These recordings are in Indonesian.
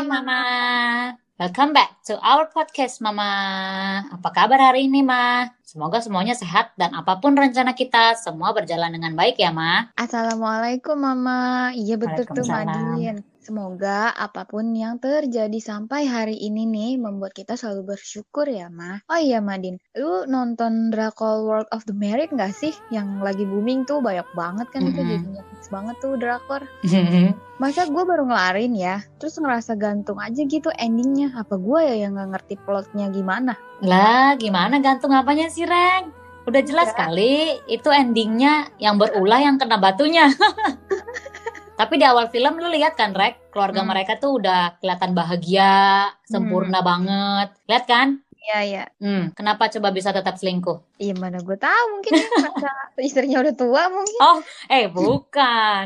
Hai Mama, welcome back to our podcast Mama. Apa kabar hari ini Ma? Semoga semuanya sehat dan apapun rencana kita semua berjalan dengan baik ya Ma. Assalamualaikum Mama. Iya betul tuh Waalaikumsalam. Madin. Semoga apapun yang terjadi sampai hari ini nih membuat kita selalu bersyukur ya Ma. Oh iya Madin, lu nonton drakor World of the Merit gak sih? Yang lagi booming tuh banyak banget kan itu jadinya hits banget tuh drakor. Masa gue baru ngelarin ya, terus ngerasa gantung aja gitu endingnya. Apa gue ya yang gak ngerti plotnya gimana? Lah gimana gantung apanya sih Reng? Udah jelas kali itu endingnya yang berulah yang kena batunya. Tapi di awal film lu lihat kan Rek, keluarga mereka tuh udah kelihatan bahagia, sempurna banget. Lihat kan? Iya, iya. Kenapa coba bisa tetap selingkuh? Iya mana gue tahu, mungkin ya karena istrinya udah tua mungkin. Oh, bukan.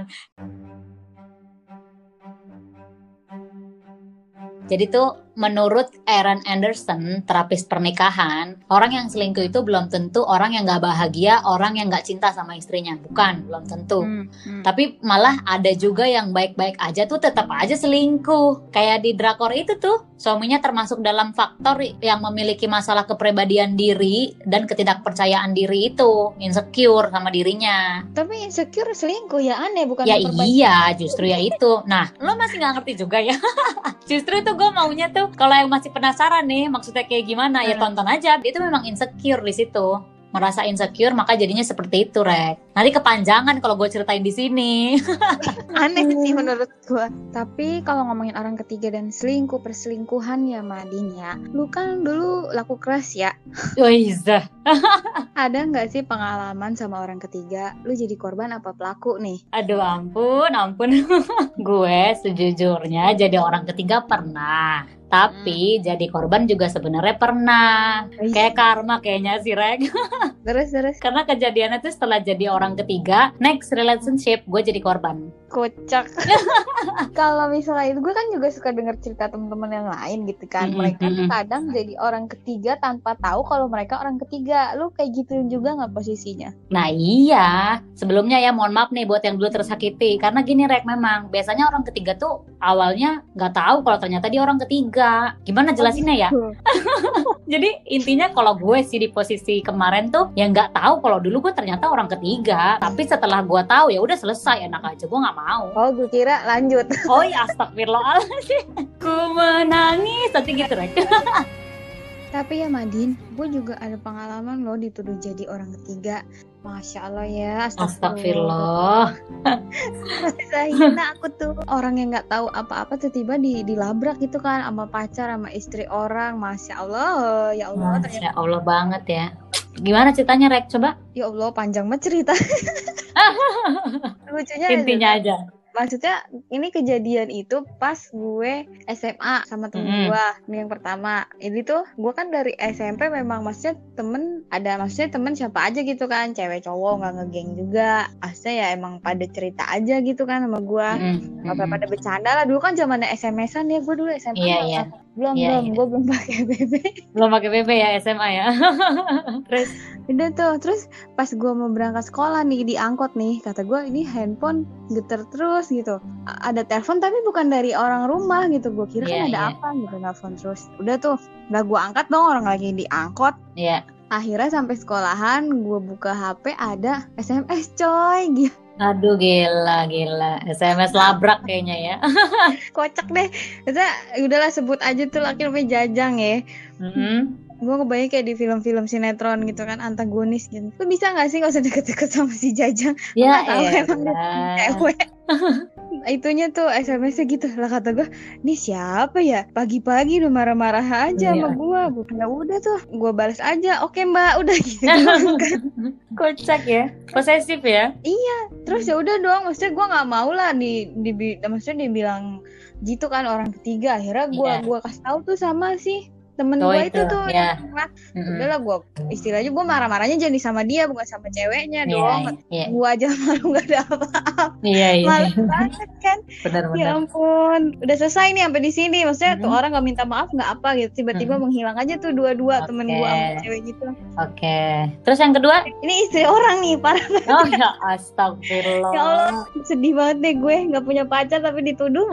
Jadi tuh menurut Aaron Anderson, terapis pernikahan, orang yang selingkuh itu belum tentu orang yang gak bahagia, orang yang gak cinta sama istrinya. Bukan, belum tentu. Tapi malah ada juga yang baik-baik aja tuh tetap aja selingkuh. Kayak di drakor itu tuh, suaminya termasuk dalam faktor yang memiliki masalah kepribadian diri dan ketidakpercayaan diri itu. Insecure sama dirinya. Tapi insecure selingkuh ya aneh, bukan ya iya, justru ya itu. Nah, lo masih gak ngerti juga ya? Justru itu gue maunya tuh kalau yang masih penasaran nih maksudnya kayak gimana ya tonton aja. Dia tuh memang insecure di situ. Merasa insecure maka jadinya seperti itu Rek. Nanti kepanjangan kalau gue ceritain di sini. Aneh sih menurut gue. Tapi kalau ngomongin orang ketiga dan selingkuh perselingkuhan ya Madin ya. Lu kan dulu laku keras ya. Wih, Ada nggak sih pengalaman sama orang ketiga? Lu jadi korban apa pelaku nih? aduh ampun. Gue sejujurnya jadi orang ketiga pernah. Tapi jadi korban juga sebenarnya pernah. Kayak karma kayaknya sih Rek. Terus. Karena kejadiannya tuh setelah jadi orang ketiga, next relationship gue jadi korban. Kocak. Kalau misalnya itu gue kan juga suka denger cerita teman-teman yang lain gitu kan. Mereka tuh kadang jadi orang ketiga tanpa tahu kalau mereka orang ketiga. Lu kayak gitu juga nggak posisinya? Nah iya, sebelumnya ya mohon maaf nih buat yang dulu tersakiti. Karena gini Rek, memang biasanya orang ketiga tuh awalnya nggak tahu kalau ternyata dia orang ketiga. Gimana jelasinnya ya? Jadi intinya kalau gue sih di posisi kemarin tuh ya nggak tahu kalau dulu gue ternyata orang ketiga. Tapi setelah gue tahu ya udah selesai, enak aja, gue nggak mau. Oh gue kira lanjut. Oh ya astagfirullahaladzim. Ku menangis nanti gitu Rek. Tapi ya Madin, gue juga ada pengalaman loh dituduh jadi orang ketiga. Masya Allah ya, astagfirullah. Saya aku tuh orang yang nggak tahu apa-apa tiba-tiba dilabrak gitu kan sama pacar sama istri orang. Masya Allah, ya Allah. Masya Allah banget ya. Gimana ceritanya Rek, coba? Ya Allah, panjang banget cerita. Lucunya intinya aja. Maksudnya ini kejadian itu pas gue SMA sama temen gue. Ini yang pertama. Ini tuh gue kan dari SMP memang maksudnya temen siapa aja gitu kan. Cewek cowok gak ngegeng juga. Maksudnya ya emang pada cerita aja gitu kan sama gue. Pada bercanda lah. Dulu kan zamannya SMS-an ya. Gue dulu SMA. Iya. Belum. Gue belum pakai BB. Belum pakai BB ya SMA ya. Terus udah tuh. Terus pas gue mau berangkat sekolah nih di angkot nih. Kata gue ini handphone getar terus gitu. Ada telepon tapi bukan dari orang rumah gitu. Gue kira kan ada apa gitu, telepon terus. Udah tuh, udah gue angkat dong, orang lagi di angkot. Iya. Akhirnya sampai sekolahan gue buka HP ada SMS coy gitu. Aduh gila SMS labrak kayaknya ya. Kocak deh. Maksudnya udahlah sebut aja tuh laki namanya Jajang ya. Gue ngebayang kayak di film-film sinetron gitu kan, antagonis gitu. Lu bisa gak sih gak usah deket-deket sama si Jajang? Ya tahu emang dia cewek. Itunya tuh SMS-nya gitu lah, kata gue nih siapa ya, pagi-pagi udah marah-marah aja sama gue. Ya udah tuh gue balas aja, oke mbak, udah gitu kan. Kocak ya, posesif ya. Iya, terus ya udah dong, maksudnya gue nggak mau lah maksudnya dibilang gitu kan orang ketiga. Akhirnya gue kasih tahu tuh sama si temen Oh, gue itu, itu tuh ya. udahlah gue istilahnya gue marah-marahnya jadi sama dia bukan sama ceweknya Iya, dong. iya. Gue aja malu gak ada apa-apa. Iya, iya. Malu banget kan. Benar-benar. Ya ampun, udah selesai nih sampai di sini. Maksudnya tuh orang gak minta maaf gak apa gitu, tiba-tiba menghilang aja tuh dua-dua temen gue sama cewek gitu. Oke. Terus yang kedua? Ini istri orang nih, parah banget. Oh ya, astagfirullah. Ya Allah, sedih banget deh gue nggak punya pacar tapi dituduh.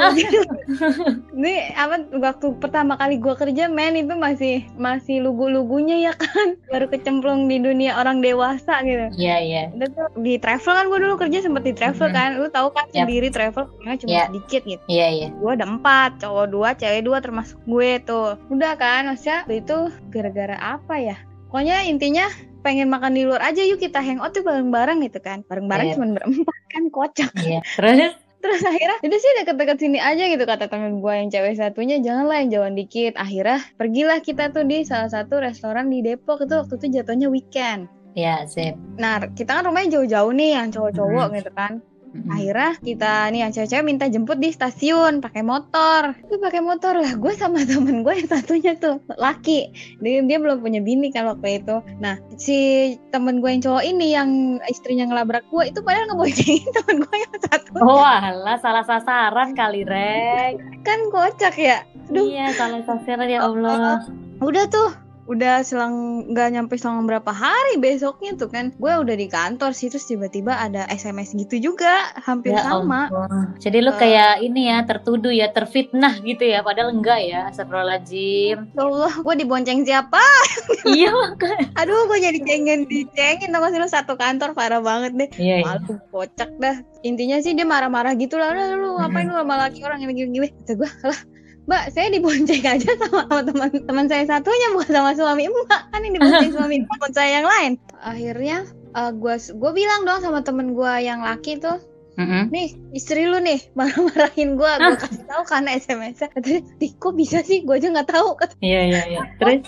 Ini apa waktu pertama kali gue kerja men itu masih lugu-lugunya ya kan, baru kecemplung di dunia orang dewasa gitu. Iya, iya. Udah tuh di travel kan gue dulu kerja sempet di travel kan, lu tahu kan sendiri travel karena cuma sedikit gitu. Iya, iya. Gue ada 4, cowok 2, cewek 2 termasuk gue tuh. Udah kan, maksudnya itu gara-gara apa ya? Pokoknya intinya pengen makan di luar aja, yuk kita hangout tuh bareng-bareng gitu kan. Bareng-bareng cuma berempat kan, kocak. Iya. Terus akhirnya udah sih deket-deket sini aja gitu, kata temen gue yang cewek satunya, janganlah yang jauhan dikit. Akhirnya pergilah kita tuh di salah satu restoran di Depok, itu waktu itu jatuhnya weekend. Iya, sip. Nah kita kan rumahnya jauh-jauh nih yang cowok-cowok gitu kan. Akhirnya kita nih yang cewek-cewek minta jemput di stasiun pakai motor. Itu pakai motor lah, gue sama temen gue yang satunya tuh laki, dia belum punya bini kan waktu itu. Nah si temen gue yang cowok ini yang istrinya ngelabrak gue itu padahal ngeboncengin temen gue yang satu. Oh alah, salah sasaran kali Rek. Kan kocak ya. Aduh. Iya, salah sasaran ya Allah. Udah tuh, udah nggak nyampe selang berapa hari besoknya tuh kan gue udah di kantor sih, terus tiba-tiba ada SMS gitu juga hampir ya sama. Allah. Jadi lu kayak ini ya, tertuduh ya, terfitnah gitu ya, padahal enggak ya. Astagfirullahaladzim. Ya Allah, gue dibonceng siapa? Iya makanya. Aduh, gue jadi dicengin sama si lu satu kantor, parah banget deh. Iya, malu kocak dah. Intinya sih dia marah-marah gitu lah, udah lu ngapain lu sama laki orang yang gini-gini. Kata gue, lah Mbak, saya dibonceng aja sama teman saya satunya, bukan sama suami Mbak. Kan ini dibonceng suami teman saya yang lain. Akhirnya gue bilang dong sama temen gue yang laki tuh, nih istri lu nih marah-marahin gue kasih tahu karena SMS-nya. Katanya, kok bisa sih, gue aja nggak tahu. Iya. Terus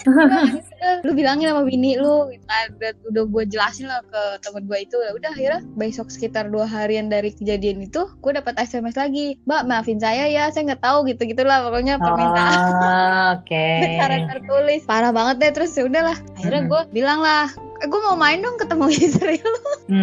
lu bilangin sama bini lu, udah gue jelasin lah ke temen gue itu. Udah akhirnya besok sekitar 2 harian dari kejadian itu gue dapat SMS lagi, Mbak maafin saya ya, saya nggak tahu gitulah pokoknya permintaan. Oke. Secara tertulis, parah banget deh. Terus ya udahlah, akhirnya gue bilang lah, gue mau main dong ketemu istri lu.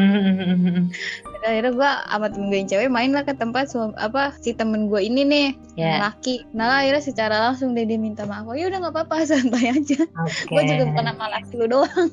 Akhirnya gue sama temen gue yang cewek main lah ke tempat si temen gue ini nih laki. Nah akhirnya secara langsung dia minta maaf. Oh ya udah nggak apa-apa, santai aja. Gue juga bukan sama laki lu doang.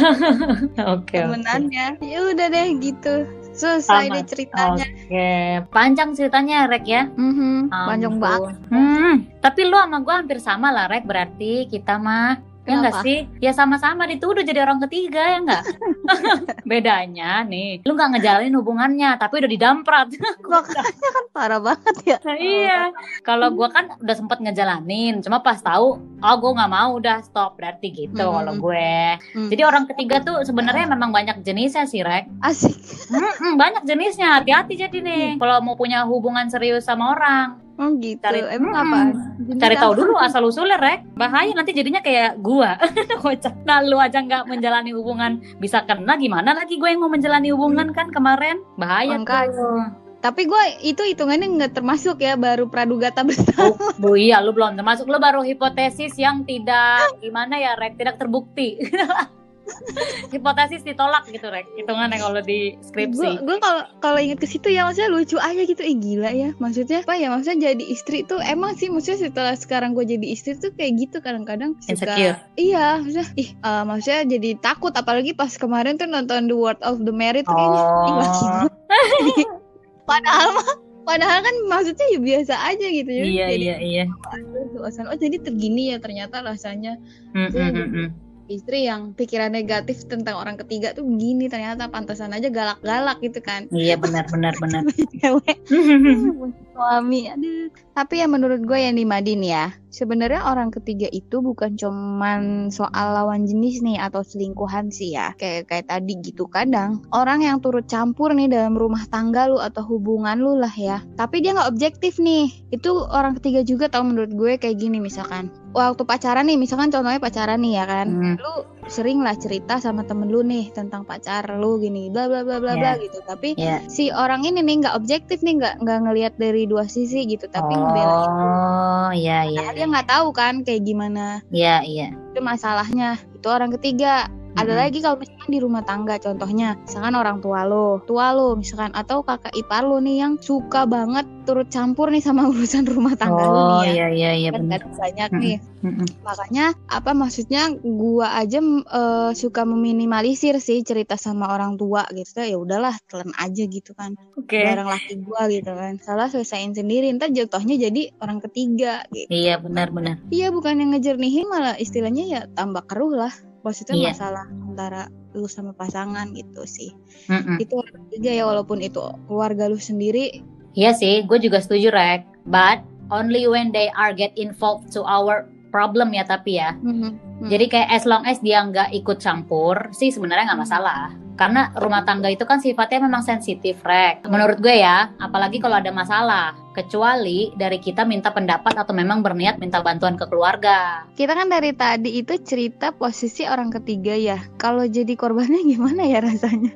Temenannya. Ya udah deh gitu. Selesai deh ceritanya. Panjang ceritanya Rek ya. Panjang banget. Tapi lu sama gue hampir sama lah Rek, berarti kita mah. Ya enggak sih? Ya sama-sama dituduh jadi orang ketiga, ya enggak? Bedanya nih, lu enggak ngejalanin hubungannya, tapi udah didamprat. Makanya kan parah banget ya. Nah, iya. Kalau gua kan udah sempet ngejalanin, cuma pas tahu, gua nggak mau, udah stop, berarti gitu kalau gue. Jadi orang ketiga tuh sebenarnya memang banyak jenisnya sih, Rek. Asik. Banyak jenisnya, hati-hati jadi nih. Kalau mau punya hubungan serius sama orang. Oh gitu. Emang apa? Cari tahu dulu asal usulnya Rek. Bahaya nanti jadinya kayak gua. Nah lu aja nggak menjalani hubungan, bisa kena gimana lagi gue yang mau menjalani hubungan kan kemarin. Bahaya tuh. Tapi gue itu hitungannya nggak termasuk ya, baru pradugata bersama. Iya lu belum termasuk, lu baru hipotesis yang tidak gimana ya Rek, tidak terbukti. Hipotesis ditolak gitu Rek, hitungannya kalau di skripsi. Gue kalau inget ke situ ya maksudnya lucu aja gitu. Gila ya, maksudnya apa ya, maksudnya jadi istri tuh emang sih, maksudnya setelah sekarang gue jadi istri tuh kayak gitu kadang-kadang insecure. Iya maksudnya maksudnya jadi takut, apalagi pas kemarin tuh nonton The World of the Married kayaknya padahal kan maksudnya ya biasa aja gitu. Iya. Oh jadi tergini ya ternyata rasanya. Istri yang pikiran negatif tentang orang ketiga tuh begini, ternyata pantasan aja galak-galak gitu kan. Iya benar. Cewek suami, aduh. Tapi ya menurut gue yang di Madin ya, sebenarnya orang ketiga itu bukan cuman soal lawan jenis nih atau selingkuhan sih ya. Kayak tadi gitu, kadang orang yang turut campur nih dalam rumah tangga lu atau hubungan lu lah ya, tapi dia nggak objektif nih, itu orang ketiga juga tau menurut gue. Kayak gini misalkan waktu pacaran nih, misalkan contohnya pacaran nih ya kan, lu sering lah cerita sama temen lu nih tentang pacar lu gini bla bla bla bla bla gitu, tapi si orang ini nih nggak objektif nih, nggak ngelihat dari dua sisi gitu, tapi ngebelain dia nggak tahu kan kayak gimana itu masalahnya. Itu orang ketiga. Ada lagi kalau misalkan di rumah tangga, contohnya misalkan orang tua lo misalkan, atau kakak ipar lo nih yang suka banget turut campur nih sama urusan rumah tangga lo nih ya. Iya kan benar. Banyak nih. Makanya maksudnya gua aja suka meminimalisir sih cerita sama orang tua gitu. Ya udahlah, telan aja gitu kan. Barang laki gua gitu kan. Salah selesaiin sendiri, ntar jatuhnya jadi orang ketiga gitu. Iya benar. Iya, bukan yang ngejernihin, malah istilahnya ya tambah keruh lah. Maksudnya masalah antara lu sama pasangan gitu sih. Itu orang ketiga ya, walaupun itu keluarga lu sendiri. Iya sih, gue juga setuju Rek. But only when they are get involved to our problem ya, tapi ya. Jadi kayak as long as dia nggak ikut campur sih sebenarnya nggak masalah. Karena rumah tangga itu kan sifatnya memang sensitif, Rek. Menurut gue ya, apalagi kalau ada masalah. Kecuali dari kita minta pendapat atau memang berniat minta bantuan ke keluarga. Kita kan dari tadi itu cerita posisi orang ketiga ya. Kalau jadi korbannya gimana ya rasanya?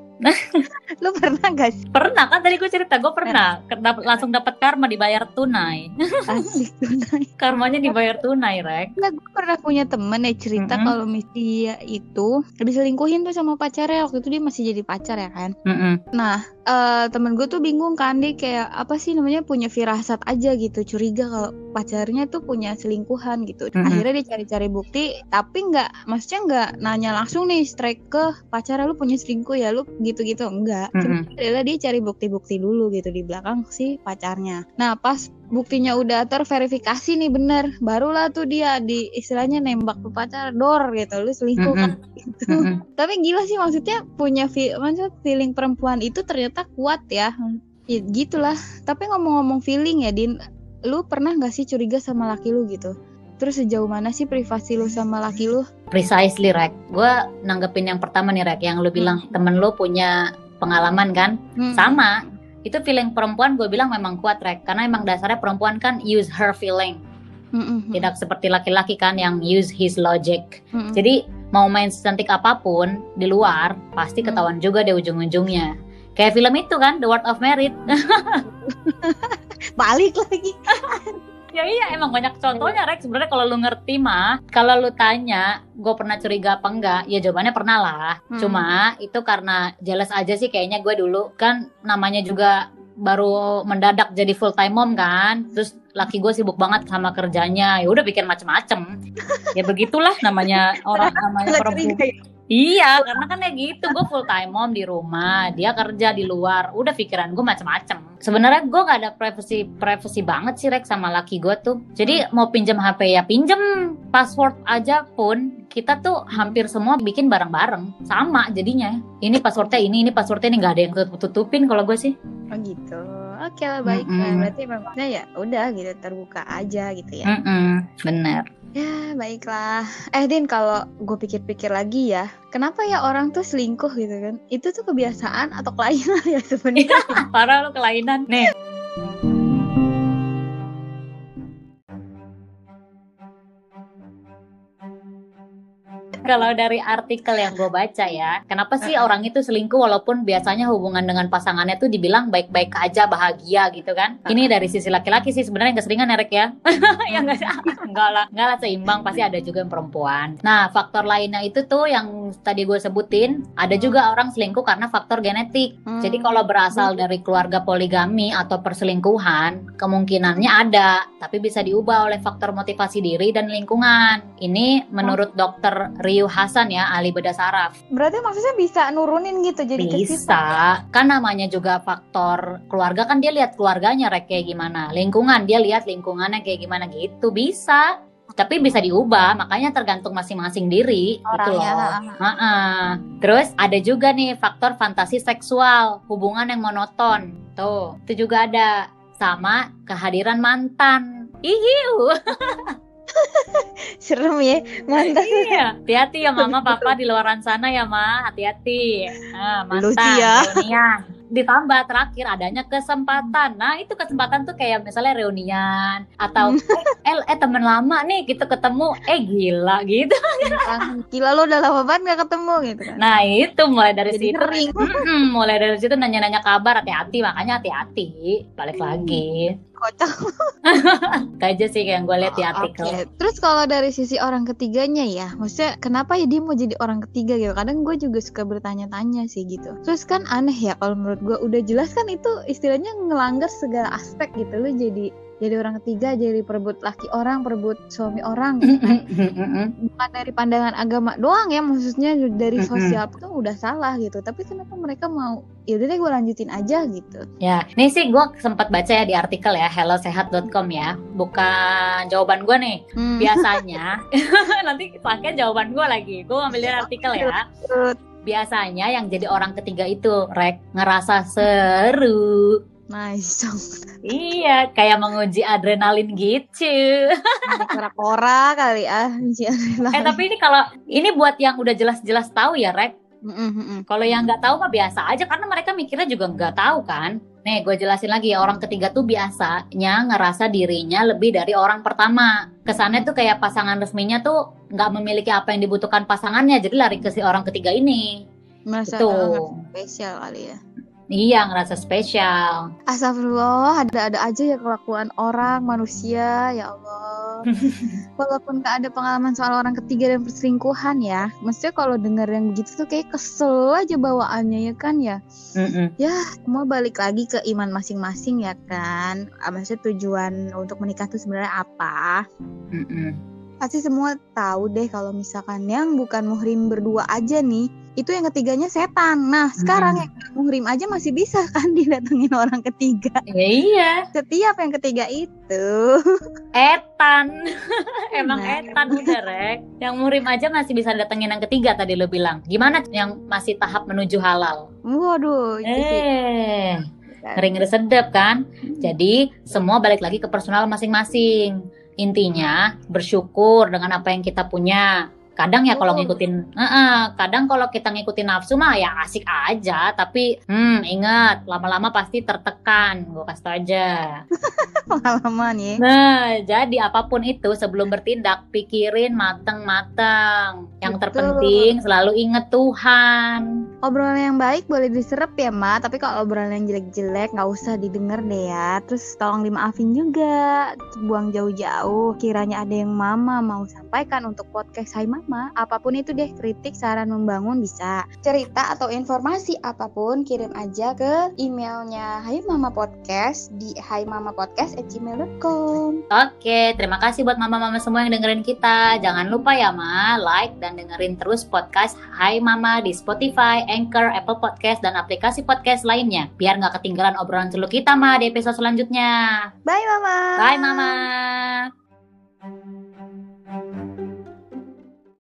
Lu pernah gak sih? Pernah kan, tadi gue cerita, gue pernah langsung dapat karma, dibayar tunai. Asik, tunai. Karmanya dibayar tunai, Rek. Nah, gue pernah punya temen ya cerita kalau dia itu diselingkuhin tuh sama pacarnya. Waktu itu dia masih jadi pacar ya kan. Nah, temen gue tuh bingung kan, dia kayak apa sih namanya, punya firasat aja gitu, curiga kalau pacarnya tuh punya selingkuhan gitu. Akhirnya dia cari-cari bukti, tapi maksudnya nggak nanya langsung nih strike ke pacarnya, lu punya selingkuh ya, lu gitu-gitu, enggak. Cuma adalah dia cari bukti-bukti dulu gitu di belakang si pacarnya. Nah, pas buktinya udah terverifikasi nih bener, barulah tuh dia di istilahnya nembak ke pacar, dor gitu, lu selingkuh kan gitu. Tapi gila sih, maksudnya punya feeling perempuan itu ternyata kuat ya. Ya gitulah. Tapi ngomong-ngomong feeling ya, Din, lu pernah gak sih curiga sama laki lu gitu? Terus sejauh mana sih privasi lu sama laki lu? Precisely, Rek. Gue nanggepin yang pertama nih, Rek, yang lu bilang temen lu punya pengalaman kan? Sama. Itu feeling perempuan gue bilang memang kuat, Rek. Karena emang dasarnya perempuan kan use her feeling. Tidak seperti laki-laki kan yang use his logic. Jadi mau main secantik apapun di luar, pasti ketahuan juga deh ujung-ujungnya. Kayak film itu kan, The World of Merit. Balik lagi. Ya iya, emang banyak contohnya, Rek. Sebenarnya kalau lu ngerti mah, kalau lu tanya gue pernah curiga apa enggak, ya jawabannya pernah lah. Cuma itu karena jealous aja sih kayaknya. Gue dulu kan namanya juga baru mendadak jadi full time mom kan, terus laki gue sibuk banget sama kerjanya, ya udah bikin macem-macem. Ya begitulah namanya orang, namanya perempuan. Iya, karena kan kayak gitu, gue full time mom di rumah, dia kerja di luar, udah pikiran gue macem-macem. Sebenarnya gue gak ada privacy banget sih, Rek, sama laki gue tuh. Jadi mau pinjam HP ya pinjam, password aja pun kita tuh hampir semua bikin bareng-bareng, sama jadinya. Ini passwordnya ini passwordnya ini, gak ada yang tutupin kalau gue sih. Oh gitu. Oke lah, baik lah. Berarti memangnya ya udah gitu, terbuka aja gitu ya. Bener. Ya baiklah. Din, kalau gue pikir-pikir lagi ya, kenapa ya orang tuh selingkuh gitu kan? Itu tuh kebiasaan atau kelainan ya sebenarnya? Parah lo, kelainan. Nih. Kalau dari artikel yang gue baca ya, kenapa sih orang itu selingkuh walaupun biasanya hubungan dengan pasangannya tuh dibilang baik-baik aja, bahagia gitu kan? Ini dari sisi laki-laki sih sebenarnya nggak seringan, Erek ya. Ya enggak lah, seimbang, pasti ada juga yang perempuan. Nah, faktor lainnya itu tuh yang tadi gue sebutin, ada juga orang selingkuh karena faktor genetik. Jadi kalau berasal dari keluarga poligami atau perselingkuhan, kemungkinannya ada, tapi bisa diubah oleh faktor motivasi diri dan lingkungan. Ini menurut dokter Riu Hasan ya, ahli bedah saraf. Berarti maksudnya bisa nurunin gitu jadi bisa. Kan namanya juga faktor keluarga, kan dia lihat keluarganya, Rek, kayak gimana. Lingkungan, dia lihat lingkungannya kayak gimana gitu. Bisa. Tapi bisa diubah, makanya tergantung masing-masing diri gitu loh. Terus ada juga nih faktor fantasi seksual, hubungan yang monoton. Tuh, itu juga ada. Sama kehadiran mantan. Ihiu. Serem ya, mantan. Iya, hati-hati ya mama papa di luaran sana ya, Ma, hati-hati. Mantan ya. Reunian. Ditambah terakhir adanya kesempatan. Nah, itu kesempatan tuh kayak misalnya reunian atau teman lama nih kita ketemu, gila gitu. Gila lo udah lama banget gak ketemu gitu kan. Nah itu mulai dari Jadi situ sering. mulai dari situ nanya-nanya kabar, hati-hati, makanya hati-hati balik lagi. Kocak. Itu aja sih yang gue lihat di artikel. Okay. Terus kalau dari sisi orang ketiganya ya, maksudnya kenapa ya dia mau jadi orang ketiga gitu? Kadang gue juga suka bertanya-tanya sih gitu. Terus kan aneh ya kalau menurut gue, udah jelas kan itu istilahnya ngelanggar segala aspek gitu. Lu jadi orang ketiga, jadi perebut laki orang, perebut suami orang gitu kan. Bukan dari pandangan agama doang ya, maksudnya dari sosial itu udah salah gitu. Tapi kenapa mereka mau, ya udah deh gue lanjutin aja gitu. Ya, ini sih gue sempat baca ya di artikel ya, hellosehat.com ya. Bukan jawaban gue nih. Biasanya nanti pakai jawaban gue lagi. Gue ngambil dari artikel ya. Biasanya yang jadi orang ketiga itu ngerasa seru. Nice. Iya, kayak menguji adrenalin gitu. Kora-kora kali uji adrenalin. Tapi ini buat yang udah jelas-jelas tahu ya, Rek. Kalau yang nggak tahu mah biasa aja, karena mereka mikirnya juga nggak tahu kan. Nih, gue jelasin lagi ya, orang ketiga tuh biasanya ngerasa dirinya lebih dari orang pertama. Kesannya tuh kayak pasangan resminya tuh nggak memiliki apa yang dibutuhkan pasangannya, jadi lari ke si orang ketiga ini. Merasa spesial kali ya. Iya, ngerasa spesial. Astagfirullah, ada aja ya kelakuan orang, manusia, ya Allah. Walaupun gak ada pengalaman soal orang ketiga dan perselingkuhan ya, maksudnya kalau denger yang begitu tuh kayak kesel aja bawaannya ya kan ya. Ya, semua balik lagi ke iman masing-masing ya kan. Maksudnya tujuan untuk menikah tuh sebenarnya apa? Pasti semua tahu deh kalau misalkan yang bukan muhrim berdua aja nih, itu yang ketiganya setan. Nah sekarang yang muhrim aja masih bisa kan didatengin orang ketiga. Iya. Setiap yang ketiga itu etan. Emang etan udah, Rek. Yang muhrim aja masih bisa datengin yang ketiga tadi lo bilang. Gimana yang masih tahap menuju halal? Waduh, itu sih. Ngeri-ngeri sedap kan? Jadi semua balik lagi ke personal masing-masing. Intinya bersyukur dengan apa yang kita punya. Kadang ya kalau ngikutin, kadang kalau kita ngikutin nafsu mah ya asik aja, tapi ingat lama-lama pasti tertekan, gue kasih tau aja. Pengalaman ya. Nah, jadi apapun itu sebelum bertindak pikirin mateng-mateng. Yang terpenting selalu inget Tuhan. Obrolan yang baik boleh diserap ya Ma, tapi kalau obrolan yang jelek-jelek nggak usah didengar deh ya. Terus tolong dimaafin juga, buang jauh-jauh. Kiranya ada yang Mama mau sampaikan untuk podcast Hai Mama, apapun itu deh, kritik, saran membangun bisa. Cerita atau informasi apapun kirim aja ke emailnya Hai Mama Podcast di haimamapodcast@gmail.com. Oke, terima kasih buat mama-mama semua yang dengerin kita. Jangan lupa ya Ma, like dan dengerin terus podcast Hai Mama di Spotify, Anchor, Apple Podcast, dan aplikasi podcast lainnya. Biar gak ketinggalan obrolan seru kita Ma di episode selanjutnya. Bye Mama. Bye Mama.